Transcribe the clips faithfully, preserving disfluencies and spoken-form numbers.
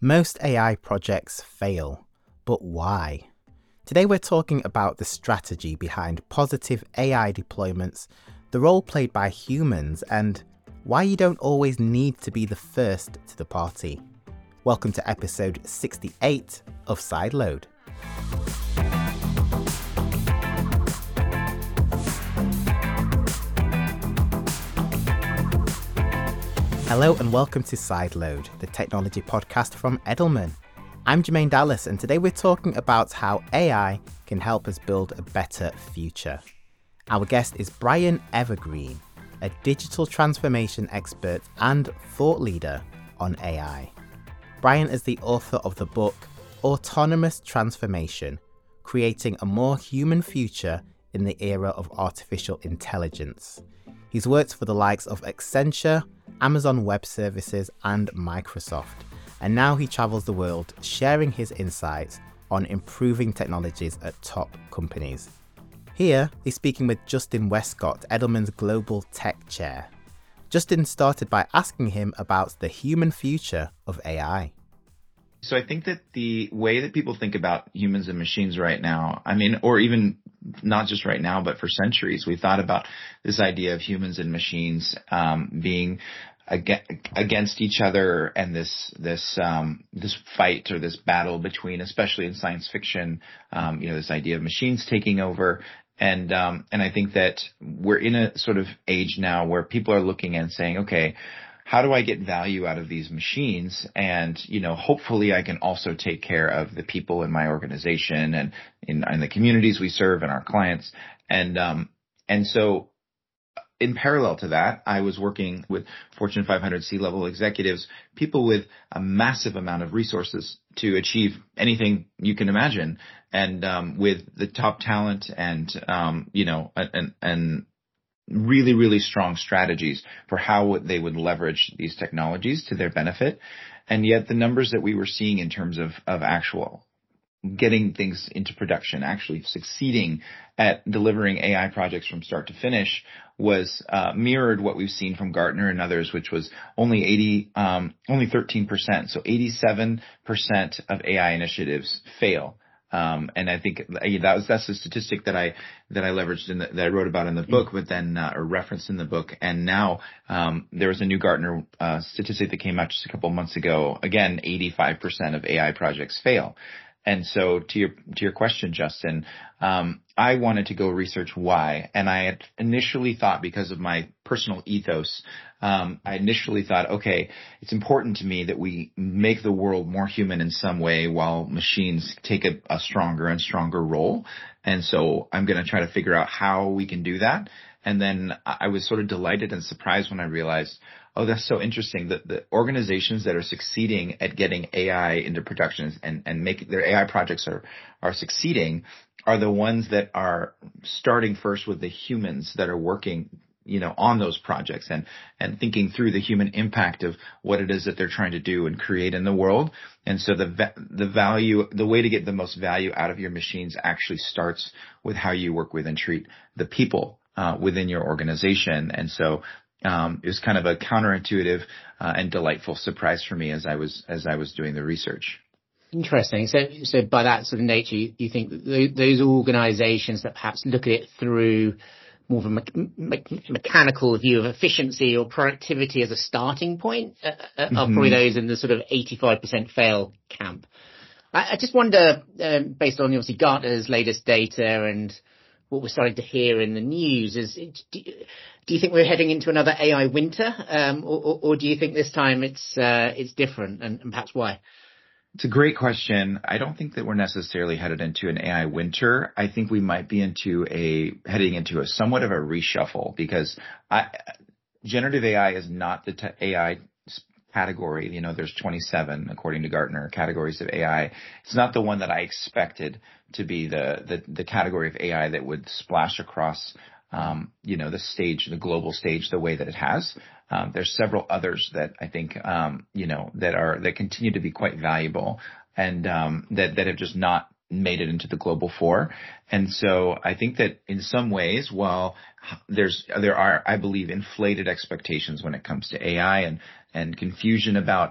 Most A I projects fail, but why? Today we're talking about the strategy behind positive A I deployments, the role played by humans, and why you don't always need to be the first to the party. Welcome to episode sixty-eight of Sideload. Hello and welcome to Sideload, the technology podcast from Edelman. I'm Jermaine Dallas, and today we're talking about how A I can help us build a better future. Our guest is Brian Evergreen, a digital transformation expert and thought leader on A I. Brian is the author of the book Autonomous Transformation: Creating a More Human Future in the Era of Artificial Intelligence. He's worked for the likes of Accenture, Amazon Web Services, and Microsoft. And now he travels the world sharing his insights on improving technologies at top companies. Here, he's speaking with Justin Westcott, Edelman's Global Tech Chair. Justin started by asking him about the human future of A I. So I think that the way that people think about humans and machines right now, I mean, or even not just right now, but for centuries, we thought about this idea of humans and machines um, being against each other, and this this um, this fight or this battle between, especially in science fiction, um, you know, this idea of machines taking over. And um, and I think that we're in a sort of age now where people are looking and saying, okay, how do I get value out of these machines? And, you know, hopefully I can also take care of the people in my organization and in, in the communities we serve and our clients. And, um, and so in parallel to that, I was working with Fortune five hundred C-level executives, people with a massive amount of resources to achieve anything you can imagine. And, um, with the top talent and, um, you know, and, and, really, really strong strategies for how they would leverage these technologies to their benefit. And yet the numbers that we were seeing in terms of, of actual getting things into production, actually succeeding at delivering A I projects from start to finish was uh, mirrored what we've seen from Gartner and others, which was only eighty, um, only thirteen percent. So eighty-seven percent of A I initiatives fail. Um, and I think that was, that's a statistic that I, that I leveraged in the, that I wrote about in the book, but then, uh, or referenced in the book. And now, um, there was a new Gartner, uh, statistic that came out just a couple of months ago. Again, eighty-five percent of A I projects fail. And so to your, to your question, Justin, um, I wanted to go research why. And I had initially thought, because of my personal ethos, um, I initially thought, okay, it's important to me that we make the world more human in some way while machines take a, a stronger and stronger role. And so I'm going to try to figure out how we can do that. And then I was sort of delighted and surprised when I realized, oh, that's so interesting that the organizations that are succeeding at getting A I into production and, and making their A I projects are, are succeeding are the ones that are starting first with the humans that are working, you know, on those projects and, and thinking through the human impact of what it is that they're trying to do and create in the world. And so the, the value, the way to get the most value out of your machines actually starts with how you work with and treat the people uh, within your organization. And so Um, it was kind of a counterintuitive uh, and delightful surprise for me as I was as I was doing the research. Interesting. So, so by that sort of nature, you, you think that those organisations that perhaps look at it through more of a me- me- mechanical view of efficiency or productivity as a starting point uh, mm-hmm. are probably those in the sort of eighty-five percent fail camp. I, I just wonder, um, based on obviously Gartner's latest data and what we're starting to hear in the news, is do you, do you think we're heading into another A I winter, um, or, or, or do you think this time it's uh, it's different, and, and perhaps why? It's a great question. I don't think that we're necessarily headed into an A I winter. I think we might be into a heading into a somewhat of a reshuffle, because I, generative A I is not the te- A I category. You know, there's twenty-seven, according to Gartner, categories of A I. It's not the one that I expected to be the, the, the category of A I that would splash across, um, you know, the stage, the global stage, the way that it has. Um, there's several others that I think, um, you know, that are, that continue to be quite valuable and, um, that, that have just not made it into the global four. And so I think that in some ways, while there's, there are, I believe, inflated expectations when it comes to A I and, and confusion about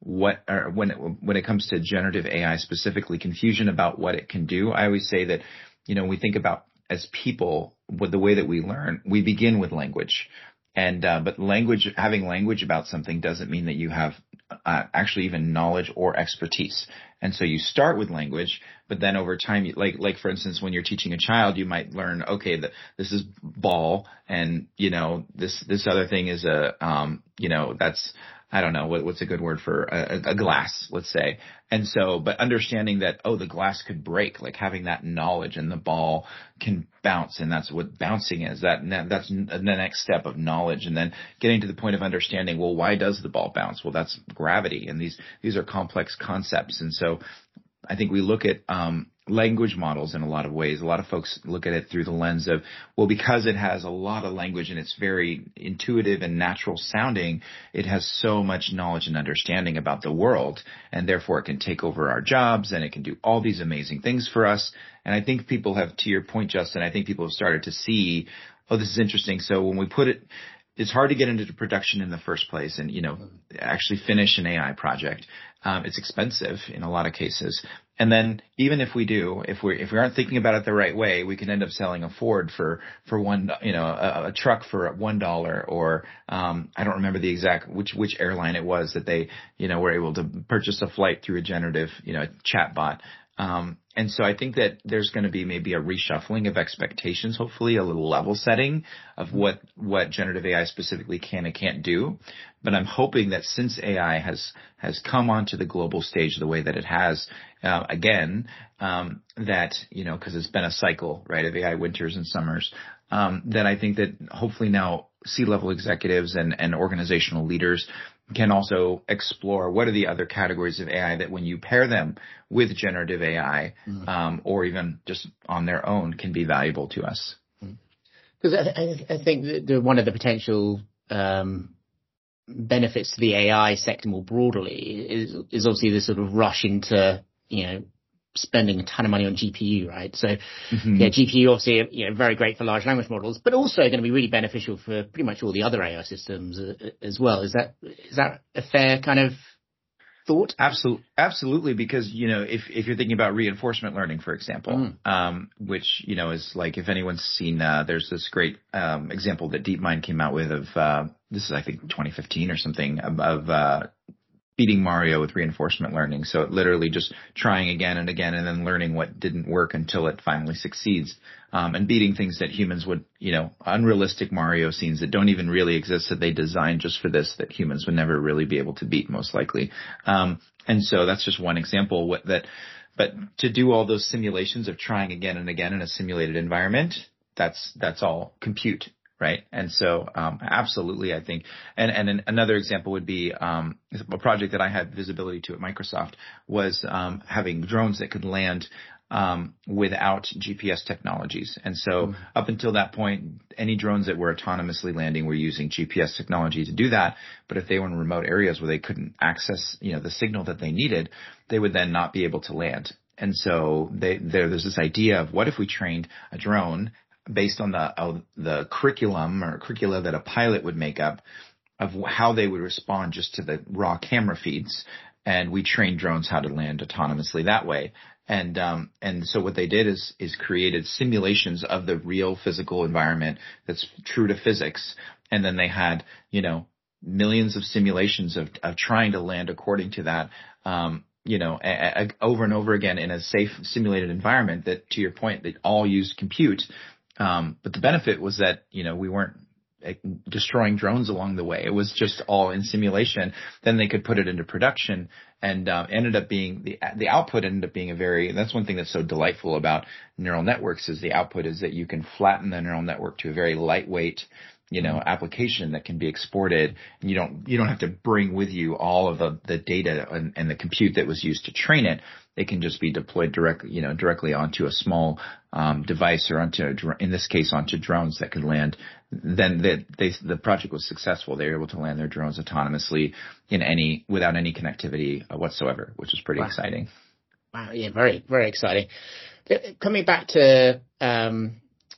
what, or when it, when it comes to generative A I specifically, confusion about what it can do. I always say that, you know, we think about as people, with the way that we learn, we begin with language. And, uh, but language, having language about something doesn't mean that you have uh, actually even knowledge or expertise. And so you start with language, but then over time, you, like, like for instance, when you're teaching a child, you might learn, okay, the, this is ball, and, you know, this, this other thing is a, um, you know, that's, I don't know, what, what's a good word for a, a glass, let's say. And so, but understanding that, oh, the glass could break, like having that knowledge, and the ball can bounce, and that's what bouncing is. That, that's the next step of knowledge. And then getting to the point of understanding, well, why does the ball bounce? Well, that's gravity. And these, these are complex concepts. And so I think we look at, um, language models in a lot of ways. A lot of folks look at it through the lens of, well, because it has a lot of language and it's very intuitive and natural sounding, it has so much knowledge and understanding about the world, and therefore it can take over our jobs and it can do all these amazing things for us. And I think people have, to your point, Justin, I think people have started to see, oh, this is interesting. So when we put it, it's hard to get into production in the first place and, you know, actually finish an A I project. Um, it's expensive in a lot of cases. And then even if we do, if we if we aren't thinking about it the right way, we can end up selling a Ford for for one, you know, a, a truck for one dollar, or um, I don't remember the exact which which airline it was that they, you know, were able to purchase a flight through a generative, you know, chat bot. Um, and so I think that there's going to be maybe a reshuffling of expectations, hopefully a little level setting of what, what generative A I specifically can and can't do. But I'm hoping that since A I has, has come onto the global stage the way that it has, uh, again, um, that, you know, cause it's been a cycle, right, of A I winters and summers, um, that I think that hopefully now C-level executives and, and organizational leaders can also explore what are the other categories of A I that when you pair them with generative A I, mm-hmm. um, or even just on their own, can be valuable to us. Because I, I think that the, one of the potential um, benefits to the A I sector more broadly is, is obviously the sort of rush into, you know, spending a ton of money on G P U, right? So, mm-hmm. yeah, G P U obviously, you know, very great for large language models, but also going to be really beneficial for pretty much all the other A I systems uh, as well. Is that is that a fair kind of thought? Absolutely, absolutely. Because, you know, if if you're thinking about reinforcement learning, for example, mm. um, which, you know, is like, if anyone's seen, uh, there's this great um, example that DeepMind came out with of uh, this is I think twenty fifteen or something of. of uh, beating Mario with reinforcement learning. So it literally just trying again and again and then learning what didn't work until it finally succeeds. Um, and beating things that humans would, you know, unrealistic Mario scenes that don't even really exist, that they designed just for this, that humans would never really be able to beat, most likely. Um, and so that's just one example what, that, but to do all those simulations of trying again and again in a simulated environment, that's, that's all compute. Right. And so, um, absolutely, I think, and, and another example would be, um, a project that I had visibility to at Microsoft was, um, having drones that could land, um, without G P S technologies. And so mm-hmm. up until that point, any drones that were autonomously landing were using G P S technology to do that. But if they were in remote areas where they couldn't access, you know, the signal that they needed, they would then not be able to land. And so they, there, there's this idea of what if we trained a drone based on the uh, the curriculum or curricula that a pilot would make up of how they would respond just to the raw camera feeds, and we trained drones how to land autonomously that way. And um, and so what they did is is created simulations of the real physical environment that's true to physics, and then they had, you know, millions of simulations of of trying to land according to that. Um, you know, a, a, over and over again in a safe simulated environment that, to your point, they all used compute. Um, but the benefit was that, you know, we weren't destroying drones along the way. It was just all in simulation. Then they could put it into production, and uh, ended up being the the output ended up being a very. That's one thing that's so delightful about neural networks is the output is that you can flatten the neural network to a very lightweight, you know, application that can be exported, and you don't you don't have to bring with you all of the, the data and, and the compute that was used to train it. It can just be deployed directly, you know, directly onto a small um, device, or onto, in this case, onto drones that could land. Then the, they, the project was successful. They were able to land their drones autonomously in any without any connectivity whatsoever, which was pretty wow. exciting. Wow, yeah, very very exciting. Coming back to um,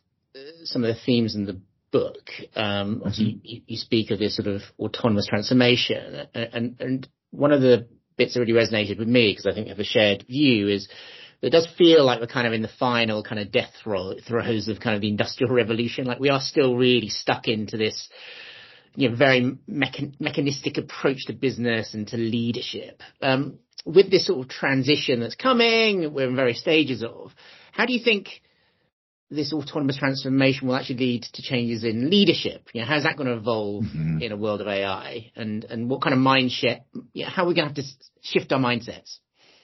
some of the themes in the book, um, obviously mm-hmm. you, you speak of this sort of autonomous transformation, and, and, and one of the bits that really resonated with me, because I think I have a shared view, is it does feel like we're kind of in the final kind of death throw, throes of kind of the Industrial Revolution. Like we are still really stuck into this, you know, very mechan- mechanistic approach to business and to leadership. Um, with this sort of transition that's coming, we're in various stages of, how do you think this autonomous transformation will actually lead to changes in leadership? You know, how's that going to evolve mm-hmm. in a world of A I? And, and what kind of mindset, you know, how are we going to have to shift our mindsets?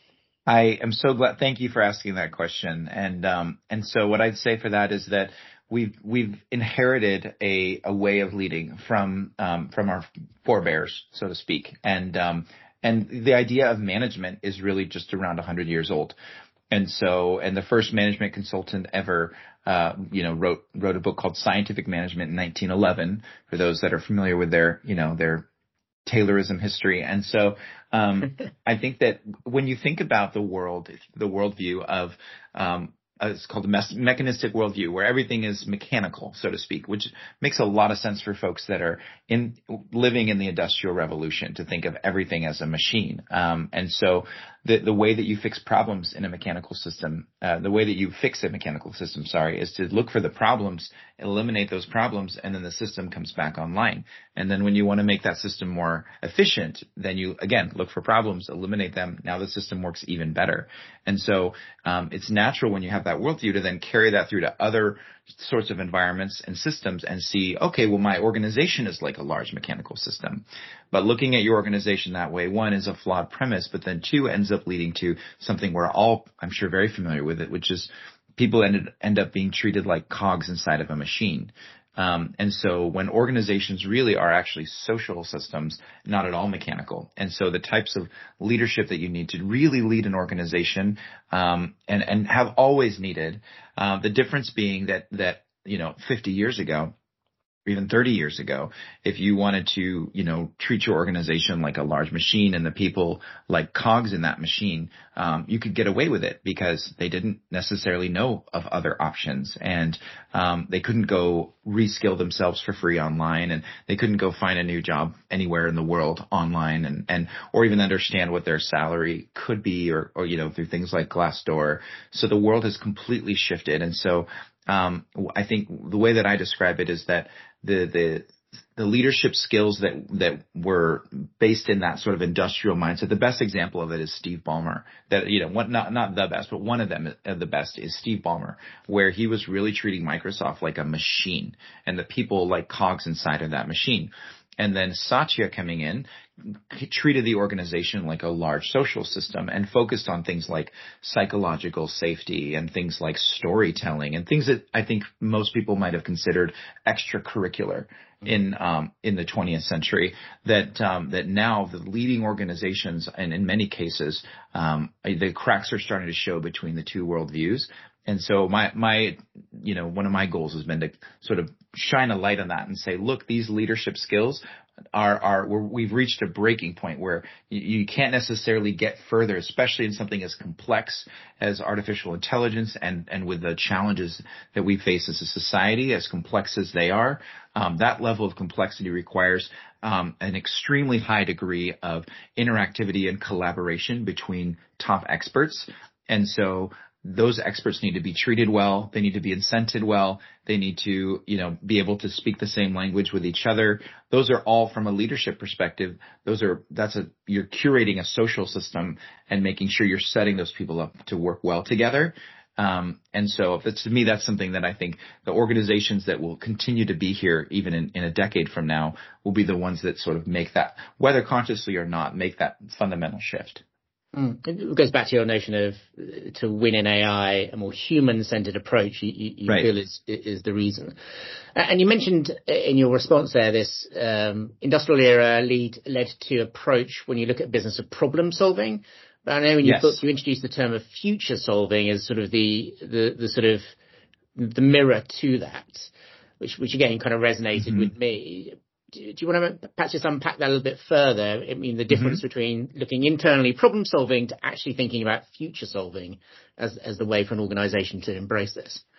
I am so glad. Thank you for asking that question. And, um, and so what I'd say for that is that we've, we've inherited a, a way of leading from, um, from our forebears, so to speak. And, um, and the idea of management is really just around a hundred years old. And so, and the first management consultant ever, uh, you know, wrote, wrote a book called Scientific Management in nineteen eleven, for those that are familiar with their, you know, their Taylorism history. And so, um, I think that when you think about the world, the worldview of, um, uh, it's called a me- mechanistic worldview, where everything is mechanical, so to speak, which makes a lot of sense for folks that are in living in the Industrial Revolution to think of everything as a machine. Um, and so the, the way that you fix problems in a mechanical system, uh, the way that you fix a mechanical system, sorry, is to look for the problems, eliminate those problems, and then the system comes back online. And then when you want to make that system more efficient, then you, again, look for problems, eliminate them. Now the system works even better. And so um, it's natural when you have that worldview to then carry that through to other sorts of environments and systems and see, okay, well, my organization is like a large mechanical system. But looking at your organization that way, one, is a flawed premise, but then two, ends up leading to something we're all, I'm sure, very familiar with it, which is people ended, end up being treated like cogs inside of a machine. Um, and so when organizations really are actually social systems, not at all mechanical. And so the types of leadership that you need to really lead an organization, um, and, and have always needed, uh, the difference being that, that, you know, fifty years ago, even thirty years ago, if you wanted to, you know, treat your organization like a large machine and the people like cogs in that machine, um, you could get away with it because they didn't necessarily know of other options, and um, they couldn't go reskill themselves for free online, and they couldn't go find a new job anywhere in the world online, and, and or even understand what their salary could be, or, or you know, through things like Glassdoor. So the world has completely shifted, and so um, I think the way that I describe it is that the the the leadership skills that that were based in that sort of industrial mindset. The best example of it is Steve Ballmer. That, you know, what, not not the best, but one of them, uh, the best, is Steve Ballmer, where he was really treating Microsoft like a machine and the people like cogs inside of that machine. And then Satya coming in, he treated the organization like a large social system and focused on things like psychological safety and things like storytelling and things that I think most people might have considered extracurricular in um, in the twentieth century. That um, that now the leading organizations, and in many cases, um, the cracks are starting to show between the two worldviews. And so my, my, you know, one of my goals has been to sort of shine a light on that and say, look, these leadership skills are, are, we're, we've reached a breaking point where you, you can't necessarily get further, especially in something as complex as artificial intelligence, and, and with the challenges that we face as a society, as complex as they are. Um, that level of complexity requires um, an extremely high degree of interactivity and collaboration between top experts. And so those experts need to be treated well. They need to be incented well. They need to, you know, be able to speak the same language with each other. Those are all, from a leadership perspective, those are, that's a, you're curating a social system and making sure you're setting those people up to work well together. Um, and so that's, to me, that's something that I think the organizations that will continue to be here even in, in a decade from now will be the ones that sort of make that, whether consciously or not, make that fundamental shift. Mm. It goes back to your notion of uh, to win in A I, a more human-centered approach you, you, you right. feel is is the reason. And you mentioned in your response there this um, industrial era lead, led to approach when you look at business of problem solving. But I know in your yes. book you introduced the term of future solving as sort of the the, the sort of the mirror to that, which which again kind of resonated mm-hmm. with me. Do you want to perhaps just unpack that a little bit further? I mean, the difference mm-hmm. between looking internally problem solving to actually thinking about future solving as as the way for an organization to embrace this.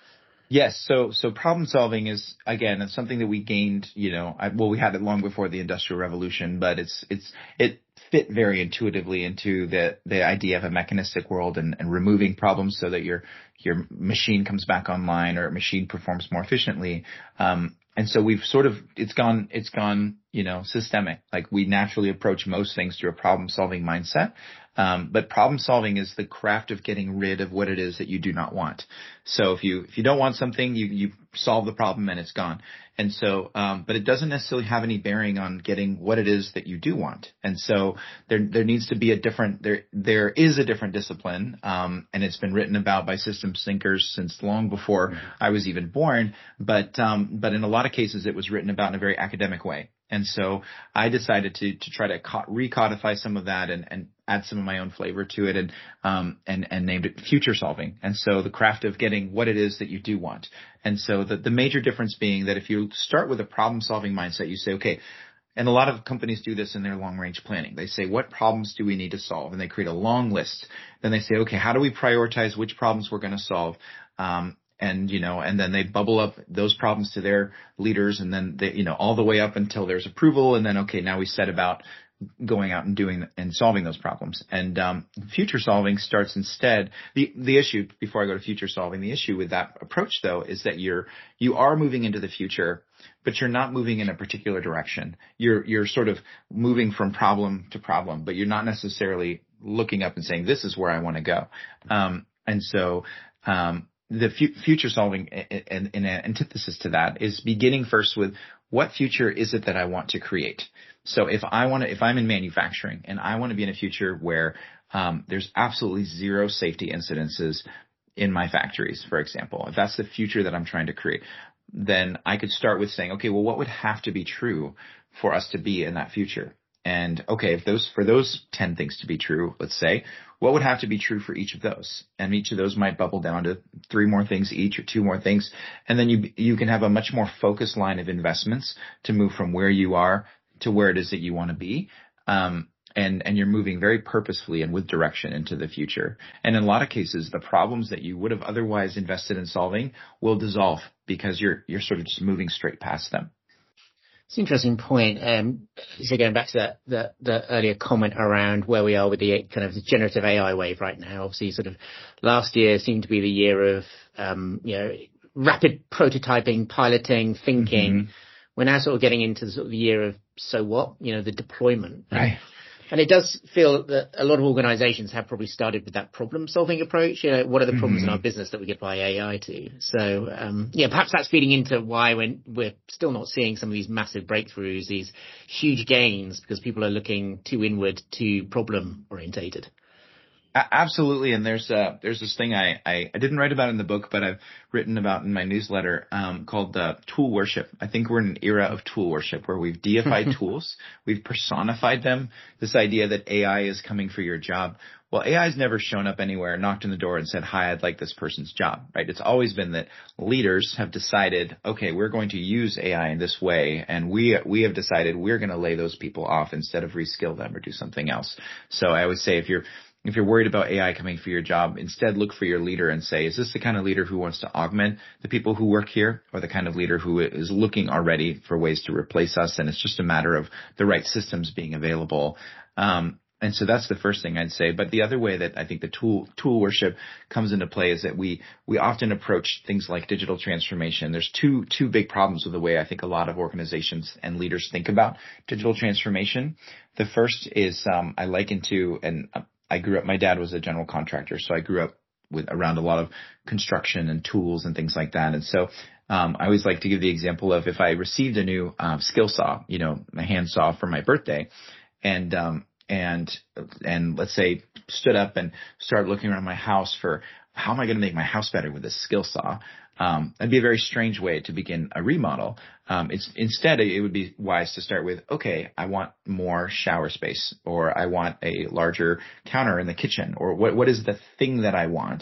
Yes. So, so problem solving is, again, it's something that we gained, you know, I, well, we had it long before the Industrial Revolution, but it's, it's, it fit very intuitively into the, the idea of a mechanistic world and, and removing problems so that your, your machine comes back online or machine performs more efficiently. Um, and so we've sort of, it's gone, it's gone, you know, systemic. Like we naturally approach most things through a problem solving mindset. Um, but problem solving is the craft of getting rid of what it is that you do not want. So if you, if you don't want something, you, you solve the problem and it's gone. And so, um, but it doesn't necessarily have any bearing on getting what it is that you do want. And so there, there needs to be a different, there, there is a different discipline. Um, and it's been written about by systems thinkers since long before I was even born. But, um, but in a lot of cases, it was written about in a very academic way. And so I decided to, to try to co- recodify some of that and, and add some of my own flavor to it and, um, and, and named it future solving. And so the craft of getting what it is that you do want. And so the, the major difference being that if you start with a problem solving mindset, you say, okay, and a lot of companies do this in their long range planning. They say, what problems do we need to solve? And they create a long list. Then they say, okay, how do we prioritize which problems we're going to solve? Um, And, you know, and then they bubble up those problems to their leaders and then they, you know, all the way up until there's approval. And then, okay, now we set about going out and doing and solving those problems. And, um, future solving starts instead. The, the issue before I go to future solving, the issue with that approach though, is that you're, you are moving into the future, but you're not moving in a particular direction. You're, you're sort of moving from problem to problem, but you're not necessarily looking up and saying, this is where I want to go. Um, and so, um, the fu- future solving in, in an antithesis to that is beginning first with what future is it that I want to create? So if I want to, if I'm in manufacturing and I want to be in a future where, um, there's absolutely zero safety incidences in my factories, for example, if that's the future that I'm trying to create, then I could start with saying, okay, well, what would have to be true for us to be in that future? And okay, if those, for those ten things to be true, let's say, what would have to be true for each of those? And each of those might bubble down to three more things each or two more things. And then you, you can have a much more focused line of investments to move from where you are to where it is that you want to be. Um, and, and you're moving very purposefully and with direction into the future. And in a lot of cases, the problems that you would have otherwise invested in solving will dissolve because you're, you're sort of just moving straight past them. It's an interesting point. Um, so going back to that, the, the earlier comment around where we are with the kind of the generative A I wave right now. Obviously, sort of last year seemed to be the year of, um, you know, rapid prototyping, piloting, thinking. Mm-hmm. We're now sort of getting into the sort of year of so what, you know, the deployment. Right. And it does feel that a lot of organizations have probably started with that problem solving approach. You know, what are the problems mm-hmm. in our business that we could apply A I to? So, um, yeah, perhaps that's feeding into why when we're still not seeing some of these massive breakthroughs, these huge gains, because people are looking too inward, too problem orientated. Absolutely. And there's uh there's this thing I, I, I didn't write about in the book, but I've written about in my newsletter, um, called, uh, tool worship. I think we're in an era of tool worship where we've deified tools. We've personified them. This idea that A I is coming for your job. Well, A I has never shown up anywhere, knocked on the door and said, hi, I'd like this person's job, right? It's always been that leaders have decided, okay, we're going to use A I in this way. And we, we have decided we're going to lay those people off instead of reskill them or do something else. So I would say if you're, If you're worried about A I coming for your job, instead look for your leader and say, is this the kind of leader who wants to augment the people who work here, or the kind of leader who is looking already for ways to replace us? And it's just a matter of the right systems being available. Um, and so that's the first thing I'd say. But the other way that I think the tool, tool worship comes into play is that we, we often approach things like digital transformation. There's two, two big problems with the way I think a lot of organizations and leaders think about digital transformation. The first is, um, I liken to, and I grew up, my dad was a general contractor, so I grew up with around a lot of construction and tools and things like that. And so, um, I always like to give the example of if I received a new, um, skill saw, you know, a hand saw for my birthday, and, um, and, and let's say stood up and started looking around my house for how am I going to make my house better with this skill saw? Um, that'd be a very strange way to begin a remodel. Um, it's instead it would be wise to start with, okay, I want more shower space, or I want a larger counter in the kitchen, or what, what is the thing that I want?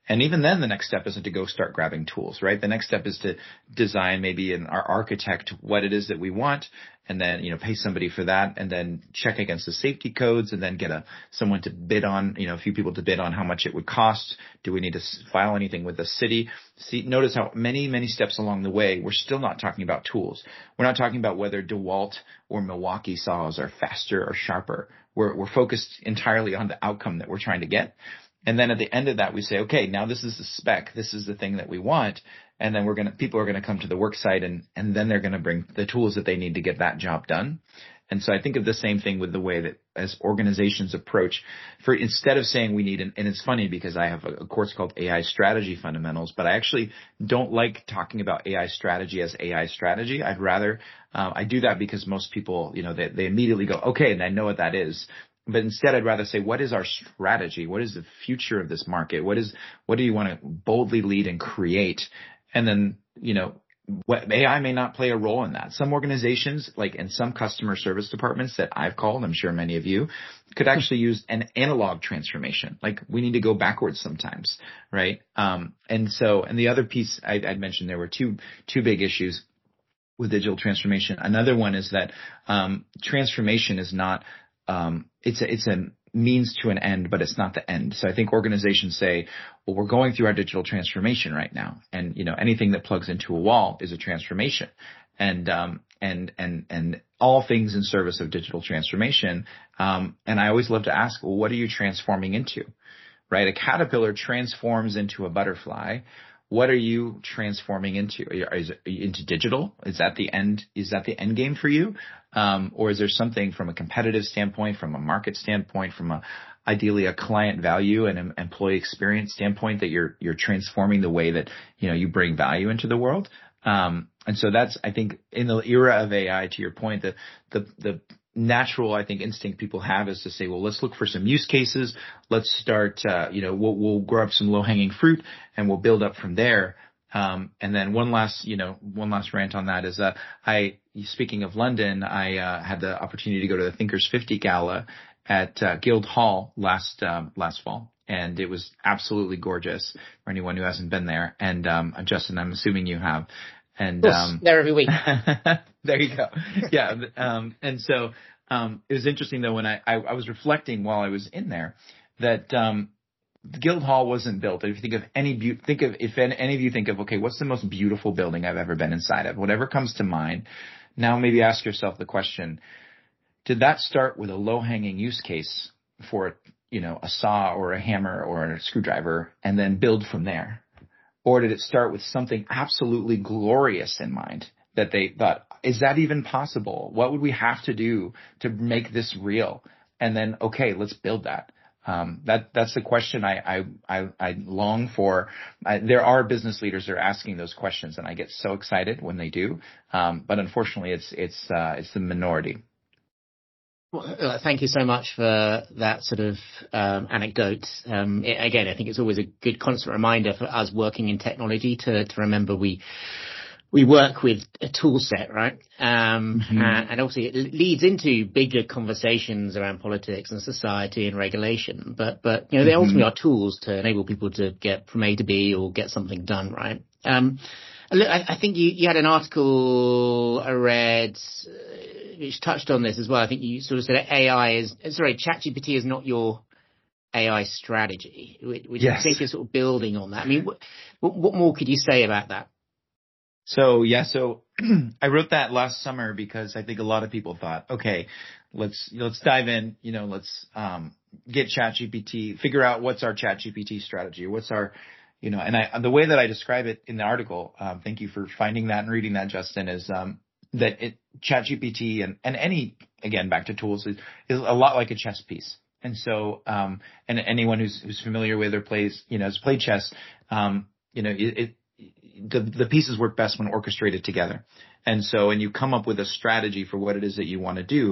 And even then, the next step isn't to go start grabbing tools, right? The next step is to design maybe an our architect what it is that we want, and then, you know, pay somebody for that, and then check against the safety codes, and then get a someone to bid on, you know, a few people to bid on how much it would cost. Do we need to file anything with the city? See, notice how many, many steps along the way, we're still not talking about tools. We're not talking about whether DeWalt or Milwaukee saws are faster or sharper. We're, we're focused entirely on the outcome that we're trying to get. And then at the end of that, we say, okay, now this is the spec. This is the thing that we want. And then we're going to, people are going to come to the work site, and, and then they're going to bring the tools that they need to get that job done. And so I think of the same thing with the way that as organizations approach, for instead of saying we need an, and it's funny because I have a, a course called A I Strategy Fundamentals, but I actually don't like talking about A I strategy as A I strategy. I'd rather, uh, I do that because most people, you know, they, they immediately go, okay, and I know what that is. But instead, I'd rather say, what is our strategy? What is the future of this market? What is, what do you want to boldly lead and create? And then, you know, what, A I may not play a role in that. Some organizations, like in some customer service departments that I've called, I'm sure many of you, could actually use an analog transformation. Like we need to go backwards sometimes, right? Um, and so, and the other piece I, I'd mentioned, there were two, two big issues with digital transformation. Another one is that, um, transformation is not, um, it's a, it's a means to an end, but it's not the end. So I think organizations say, well, we're going through our digital transformation right now. And, you know, anything that plugs into a wall is a transformation. And, um, and, and, and all things in service of digital transformation. Um, and I always love to ask, well, what are you transforming into? Right? A caterpillar transforms into a butterfly. What are you transforming into? Is it into digital? Is that the end? Is that the end game for you? Um, or is there something from a competitive standpoint, from a market standpoint, from a ideally a client value and an employee experience standpoint that you're you're transforming the way that, you know, you bring value into the world? Um, and so that's, I think, in the era of A I, to your point, the the the natural, I think, instinct people have is to say, well, let's look for some use cases. Let's start, uh, you know, we'll, we'll grow up some low hanging fruit and we'll build up from there. Um, and then one last, you know, one last rant on that is, uh, I, speaking of London, I, uh, had the opportunity to go to the Thinkers fifty Gala at, uh, Guildhall last, um, last fall. And it was absolutely gorgeous for anyone who hasn't been there. And, um, Justin, I'm assuming you have. And, um, there every week. There you go. Yeah. Um, and so, um, it was interesting though, when I, I, I was reflecting while I was in there that, um, Guildhall wasn't built. If you think of any, be- think of, if any of you think of, okay, what's the most beautiful building I've ever been inside of? Whatever comes to mind. Now maybe ask yourself the question, did that start with a low hanging use case for, you know, a saw or a hammer or a screwdriver and then build from there? Or did it start with something absolutely glorious in mind that they thought, is that even possible? What would we have to do to make this real? And then, okay, let's build that. Um, that, that's the question I, I, I, I long for. I, there are business leaders that are asking those questions, and I get so excited when they do. Um, but unfortunately, it's, it's, uh, it's the minority. Well, thank you so much for that sort of um, anecdote. Um, it, again, I think it's always a good constant reminder for us working in technology to, to remember we we work with a tool set, right? Um, mm-hmm. and, and obviously it leads into bigger conversations around politics and society and regulation. But but you know, they mm-hmm. ultimately are tools to enable people to get from A to B or get something done, right? Um, Look, I, I think you, you had an article I read uh, which touched on this as well. I think you sort of said A I is, sorry, ChatGPT is not your A I strategy, which, which yes. I think is sort of building on that. I mean, what, what more could you say about that? So, yeah, so I wrote that last summer because I think a lot of people thought, okay, let's, let's dive in, you know, let's um, get ChatGPT, figure out what's our ChatGPT strategy, what's our, you know, and I, the way that I describe it in the article, um, thank you for finding that and reading that, Justin, is um, that it, ChatGPT and, and any, again, back to tools, is, is a lot like a chess piece. And so, um, and anyone who's, who's familiar with or plays, you know, has played chess, um, you know, it, it the, the pieces work best when orchestrated together. And so, and you come up with a strategy for what it is that you want to do.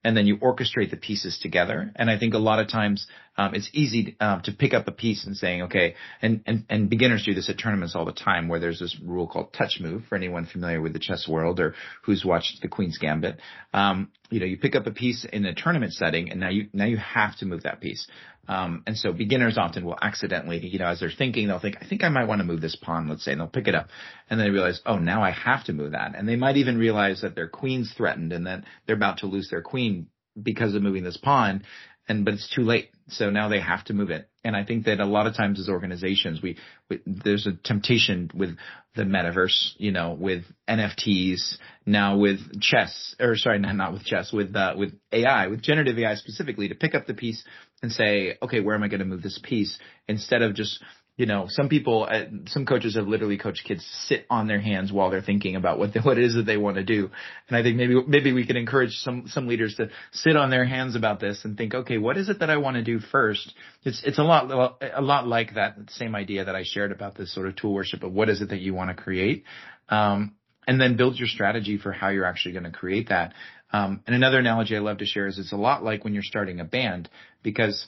and then you orchestrate the pieces together. And I think a lot of times um, it's easy um, to pick up a piece and saying, okay, and, and, and beginners do this at tournaments all the time, where there's this rule called touch move for anyone familiar with the chess world or who's watched the Queen's Gambit. Um, you know, you pick up a piece in a tournament setting, and now you now you have to move that piece. Um, and so beginners often will accidentally, you know, as they're thinking, they'll think, I think I might want to move this pawn, let's say, and they'll pick it up. And then they realize, oh, now I have to move that. And they might even realize that their queen's threatened and that they're about to lose their queen because of moving this pawn. And, but it's too late. So now they have to move it. And I think that a lot of times as organizations, we, we there's a temptation with the metaverse, you know, with N F Ts, now with chess, or sorry, not, not with chess, with, uh, with A I, with generative A I specifically, to pick up the piece and say, okay, where am I going to move this piece? Instead of just, you know, some people, uh, some coaches have literally coached kids to sit on their hands while they're thinking about what the, what it is that they want to do. And I think maybe, maybe we can encourage some, some leaders to sit on their hands about this and think, okay, what is it that I want to do first? It's, it's a lot, a lot like that same idea that I shared about this sort of tool worship of what is it that you want to create? Um, and then build your strategy for how you're actually going to create that. Um, and another analogy I love to share is it's a lot like when you're starting a band, because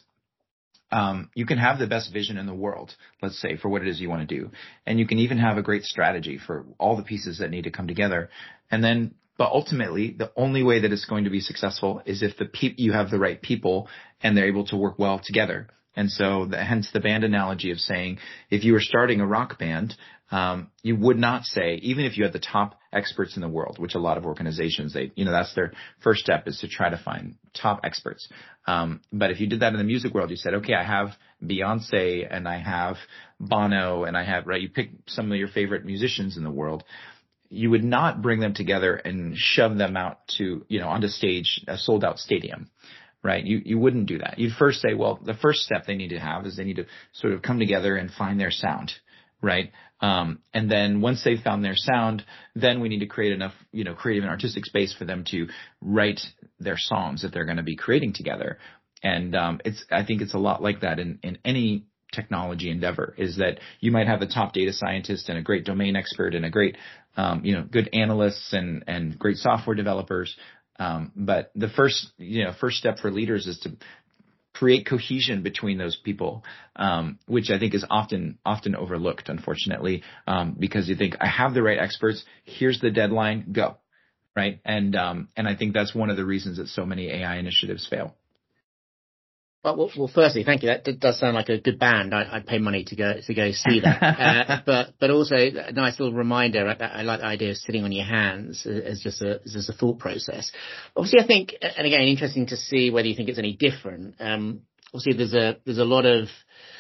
Um, you can have the best vision in the world, let's say, for what it is you want to do. And you can even have a great strategy for all the pieces that need to come together. And then, but ultimately, the only way that it's going to be successful is if the peop- you have the right people and they're able to work well together. And so the, hence the band analogy of saying, if you were starting a rock band, um, you would not say, even if you had the top experts in the world, which a lot of organizations, they, you know, that's their first step, is to try to find top experts. Um, but if you did that in the music world, you said, okay, I have Beyonce and I have Bono and I have, right, you pick some of your favorite musicians in the world. You would not bring them together and shove them out to, you know, onto stage, a sold out stadium. Right. You, you wouldn't do that. You'd first say, well, the first step they need to have is they need to sort of come together and find their sound. Right. Um, and then once they've found their sound, then we need to create enough, you know, creative and artistic space for them to write their songs that they're going to be creating together. And, um, it's, I think it's a lot like that in, in any technology endeavor, is that you might have the top data scientist and a great domain expert and a great, um, you know, good analysts and, and great software developers. Um, but the first, you know, first step for leaders is to create cohesion between those people, um, which I think is often, often overlooked, unfortunately, um, because you think, I have the right experts. Here's the deadline, go. Right. And, um, and I think that's one of the reasons that so many A I initiatives fail. Well, well, firstly, thank you. That does sound like a good band. I, I'd pay money to go to go see that. uh, but but also a nice little reminder. I, I like the idea of sitting on your hands as just a as just a thought process. Obviously, I think, and again, interesting to see whether you think it's any different. Um, obviously, there's a there's a lot of,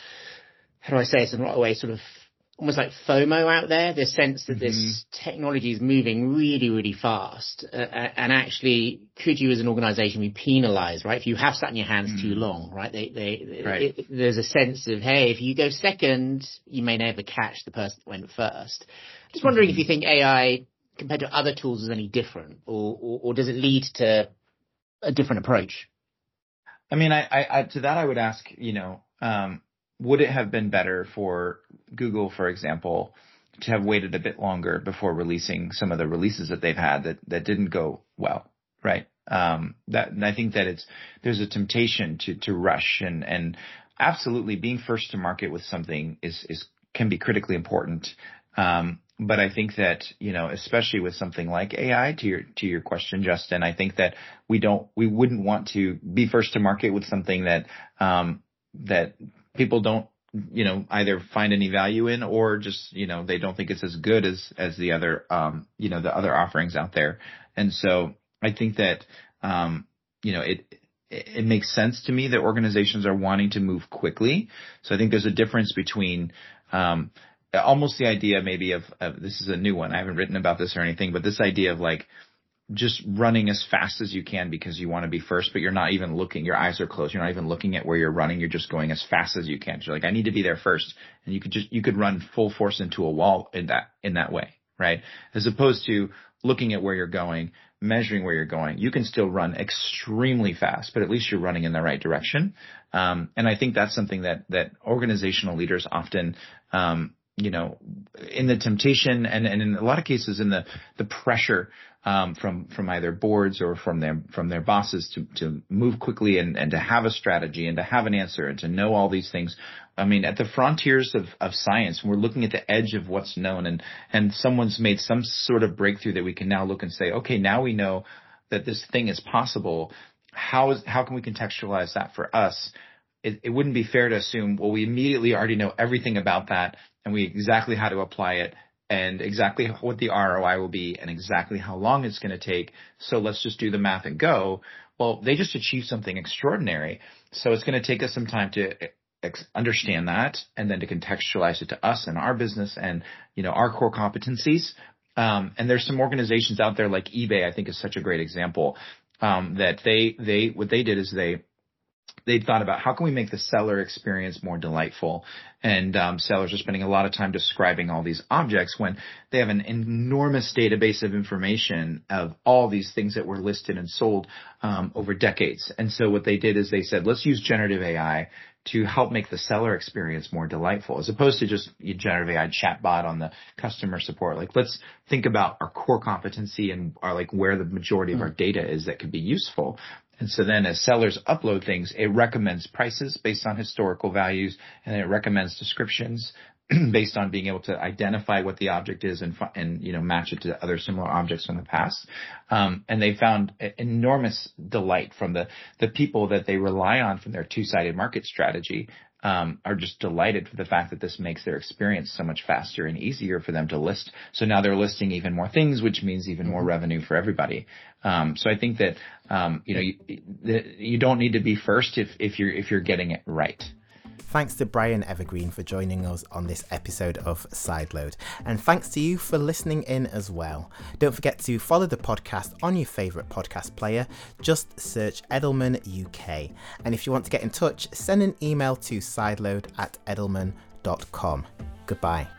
how do I say it in the right way, sort of almost like FOMO out there, the sense that mm-hmm. this technology is moving really, really fast. Uh, and actually, could you as an organization be penalized, right? If you have sat in your hands mm-hmm. too long, right? They, they, right. It, there's a sense of, hey, if you go second, you may never catch the person that went first. Just wondering mm-hmm. if you think A I compared to other tools is any different, or, or, or does it lead to a different approach? I mean, I, I, I to that I would ask, you know, um, would it have been better for Google, for example, to have waited a bit longer before releasing some of the releases that they've had that, that didn't go well, right? Um, that, and I think that it's, there's a temptation to, to rush and, and absolutely being first to market with something is, is, can be critically important. Um, but I think that, you know, especially with something like A I, to your, to your question, Justin, I think that we don't, we wouldn't want to be first to market with something that, um, that people don't, you know, either find any value in, or just, you know, they don't think it's as good as, as the other, um, you know, the other offerings out there. And so I think that, um, you know, it, it makes sense to me that organizations are wanting to move quickly. So I think there's a difference between, um, almost the idea maybe of, of, this is a new one. I haven't written about this or anything, but this idea of like, just running as fast as you can because you want to be first, but you're not even looking. Your eyes are closed. You're not even looking at where you're running. You're just going as fast as you can. You're like, I need to be there first. And you could just, you could run full force into a wall in that, in that way, right? As opposed to looking at where you're going, measuring where you're going. You can still run extremely fast, but at least you're running in the right direction. Um, and I think that's something that, that organizational leaders often, um, you know, in the temptation and, and in a lot of cases in the, the pressure um, from from either boards or from their from their bosses to to move quickly and, and to have a strategy and to have an answer and to know all these things. I mean, at the frontiers of, of science, we're looking at the edge of what's known, and and someone's made some sort of breakthrough that we can now look and say, okay, now we know that this thing is possible. How is how can we contextualize that for us? It, it wouldn't be fair to assume, well, we immediately already know everything about that and we exactly how to apply it and exactly what the R O I will be and exactly how long it's going to take. So let's just do the math and go. Well, they just achieved something extraordinary. So it's going to take us some time to ex- understand that and then to contextualize it to us and our business and, you know, our core competencies. Um, and there's some organizations out there like eBay, I think is such a great example, um, that they, they, what they did is they, they thought about how can we make the seller experience more delightful. And um, sellers are spending a lot of time describing all these objects when they have an enormous database of information of all these things that were listed and sold um, over decades. And so what they did is they said, let's use generative A I to help make the seller experience more delightful, as opposed to just a generative A I chatbot on the customer support. Like, let's think about our core competency and our, like, where the majority of our data is that could be useful. And so then as sellers upload things, it recommends prices based on historical values, and then it recommends descriptions based on being able to identify what the object is and, and you know, match it to other similar objects from the past. Um, and they found enormous delight from the, the people that they rely on from their two-sided market strategy. Um, are just delighted for the fact that this makes their experience so much faster and easier for them to list. So now they're listing even more things, which means even more revenue for everybody. Um, so I think that, um, you know, you, you don't need to be first if, if you're, if you're getting it right. Thanks to Brian Evergreen for joining us on this episode of Sideload. And thanks to you for listening in as well. Don't forget to follow the podcast on your favourite podcast player. Just search Edelman U K. And if you want to get in touch, send an email to sideload at edelman dot com. Goodbye.